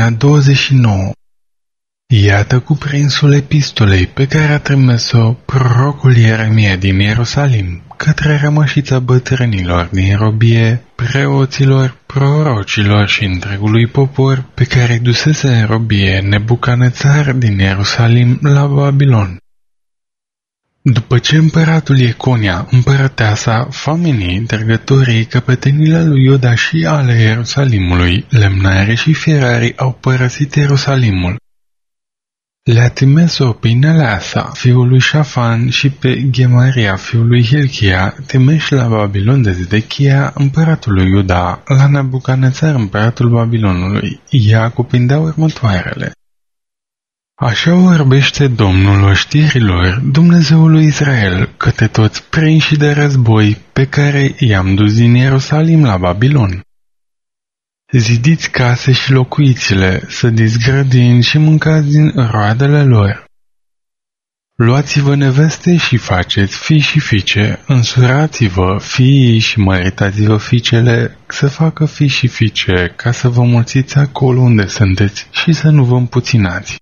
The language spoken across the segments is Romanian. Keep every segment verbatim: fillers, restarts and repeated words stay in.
Ieremia douăzeci și nouă. Iată cuprinsul epistolei pe care a trimis-o prorocul Ieremia din Ierusalim către rămășița bătrânilor din robie, preoților, prorocilor și întregului popor pe care îi dusese în robie Nebucanețar din Ierusalim la Babilon. După ce împăratul Ieconia, împărăteasa, famenii, dregătorii, căpetenile lui Iuda și ale Ierusalimului, lemnarii și fierarii au părăsit Ierusalimul, le-a trimis-o pe Neleasa, fiul lui Șafan, și pe Gemaria, fiul lui Hilchia, trimiși la Babilon de Zedechia, împăratul lui Iuda, la Nebucanețar, împăratul Babilonului. Ea cuprindea următoarele. Așa vorbește Domnul oștirilor, Dumnezeul lui Israel, către toți prinși de război pe care i-am dus din Ierusalim la Babilon. Zidiți case și locuiți-le, sădiți grădini și mâncați din roadele lor. Luați-vă neveste și faceți fii și fiice, însurați-vă fiii și măritați-vă fiicele să facă fii și fiice, ca să vă mulțiți acolo unde sunteți și să nu vă împuținați.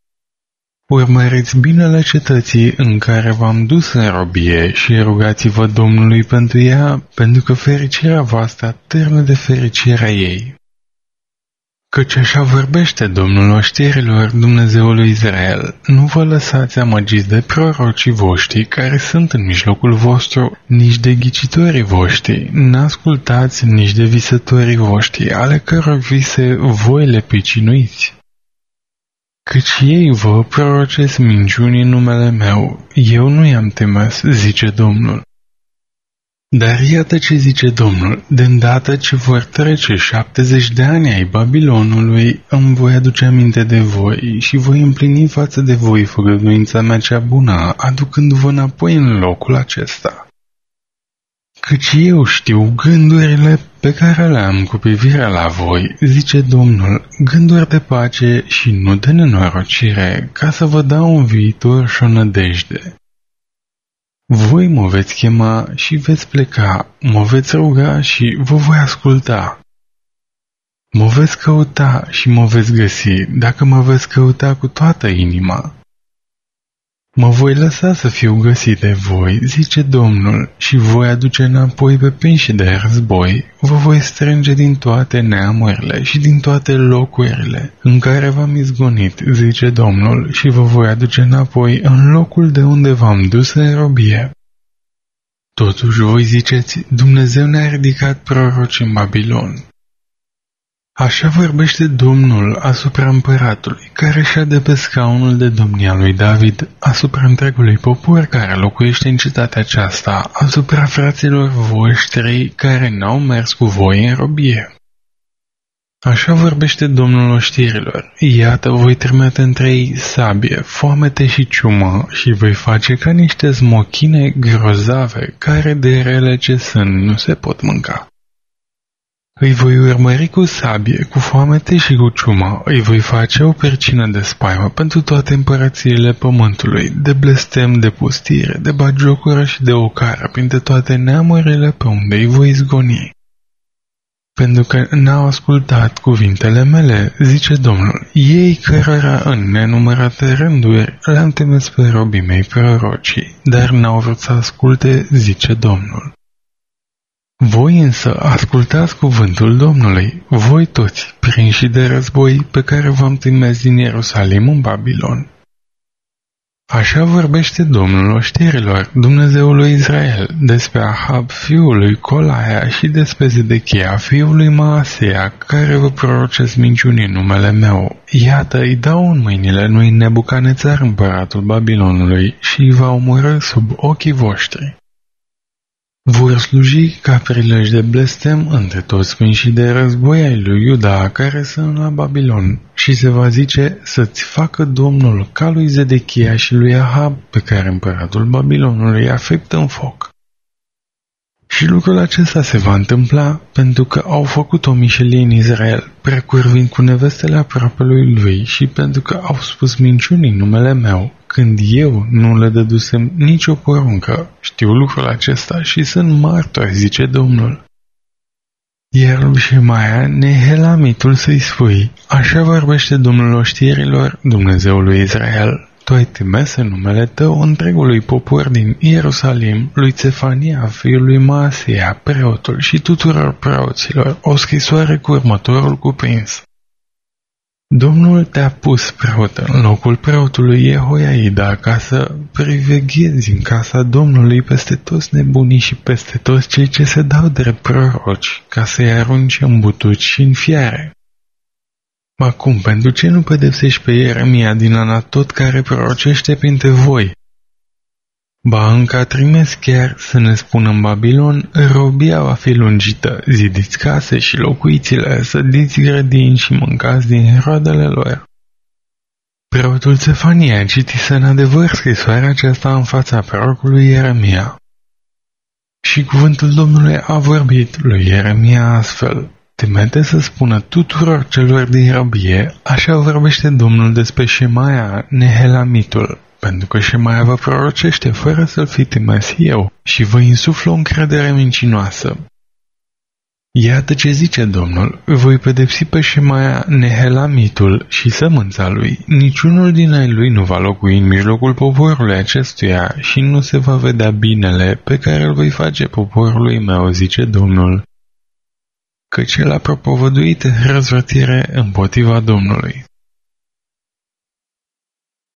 Urmăriți binele cetății în care v-am dus în robie și rugați-vă Domnului pentru ea, pentru că fericirea voastră târnă de fericirea ei. Căci așa vorbește Domnul oștirilor, Dumnezeul lui Israel, nu vă lăsați amăgiți de prorocii voștri care sunt în mijlocul vostru, nici de ghicitorii voștri, n-ascultați nici de visătorii voștri, ale căror vise voi le pricinuiți. Căci ei vă prorocesc minciuni în numele meu, eu nu i-am trimis, zice Domnul. Dar iată ce zice Domnul, de îndată ce vor trece șaptezeci de ani ai Babilonului, îmi voi aduce aminte de voi și voi împlini față de voi făgăduința mea cea bună, aducându-vă înapoi în locul acesta. Căci eu știu gândurile pe care le am cu privire la voi, zice Domnul, gânduri de pace și nu de nenorocire, ca să vă dau un viitor și o nădejde. Voi mă veți chema și veți pleca, mă veți ruga și vă voi asculta. Mă veți căuta și mă veți găsi, dacă mă veți căuta cu toată inima. Mă voi lăsa să fiu găsit de voi, zice Domnul, și voi aduce înapoi pe prinși de război, vă voi strânge din toate neamurile și din toate locurile în care v-am izgonit, zice Domnul, și vă voi aduce înapoi în locul de unde v-am dus în robie. Totuși voi ziceți, Dumnezeu ne-a ridicat proroci în Babilon. Așa vorbește Domnul asupra împăratului, care șade pe scaunul de domnia lui David, asupra întregului popor care locuiește în cetatea aceasta, asupra fraților voștri care n-au mers cu voi în robie. Așa vorbește Domnul oștirilor, iată voi trimite între ei sabie, foamete și ciumă și voi face ca niște smochine grozave, care de rele ce sunt nu se pot mânca. Îi voi urmări cu sabie, cu foamete și cu ciumă, îi voi face o percină de spaimă pentru toate împărățiile pământului, de blestem, de pustire, de bagiocură și de ocară, printre toate neamurile pe unde îi voi izgoni. Pentru că n-au ascultat cuvintele mele, zice Domnul, ei cărora în nenumărate rânduri le-am trimis pe robii mei prorocii, dar n-au vrut să asculte, zice Domnul. Voi însă ascultați cuvântul Domnului, voi toți, prinși de război pe care v-am trimis din Ierusalim în Babilon. Așa vorbește Domnul oștirilor, Dumnezeul lui Israel, despre Ahab fiul lui Colaia și despre Zedechia fiul lui Maaseia, care vă prorocesc minciuni în numele meu. Iată, îi dau în mâinile lui Nebucanețar împăratul Babilonului și îi va omorâ sub ochii voștri. Vor sluji ca prilej de blestem între toți prinși de război ai lui Iuda care sunt la Babilon și se va zice să-ți facă Domnul ca lui Zedechia și lui Ahab pe care împăratul Babilonului i-a fript în foc. Și lucrul acesta se va întâmpla pentru că au făcut o mișelie în Israel, precurvind cu nevestele aproapelui lui și pentru că au spus minciuni în numele meu, când eu nu le dădusem nicio poruncă. Știu lucrul acesta și sunt martori, zice Domnul. Iar lui Șemaia, Nehelamitul, să-i spui, așa vorbește Domnul oștirilor, Dumnezeul lui Israel. Tu ai trimis în numele tău întregului popor din Ierusalim, lui Țefania, fiul lui Maaseia, preotul și tuturor preoților, o scrisoare cu următorul cuprins. Domnul te-a pus preot în locul preotului Jehoiada ca să priveghezi în casa Domnului peste toți nebunii și peste toți cei ce se dau drept proroci, ca să-i arunce în butuci și în fiare. Acum, pentru ce nu pedepsești pe Ieremia din Anatot care prorocește printre voi? Ba încă a trimis chiar să ne spună în Babilon, robia va fi lungită, zidiți case și locuiți-le, sădiți grădini și mâncați din roadele lor. Preotul Țefania citise în adevăr scrisoarea aceasta în fața prorocului Ieremia. Și cuvântul Domnului a vorbit lui Ieremia astfel. Temete să spună tuturor celor din robie, așa vorbește Domnul despre Șemaia, Nehelamitul, pentru că Șemaia vă prorocește fără să-l fi trimis eu și vă insuflă o încredere mincinoasă. Iată ce zice Domnul, voi pedepsi pe Șemaia, Nehelamitul și sămânța lui, niciunul din ai lui nu va locui în mijlocul poporului acestuia și nu se va vedea binele pe care îl voi face poporului meu, zice Domnul, căci el a propovăduit răzvrătire împotriva Domnului.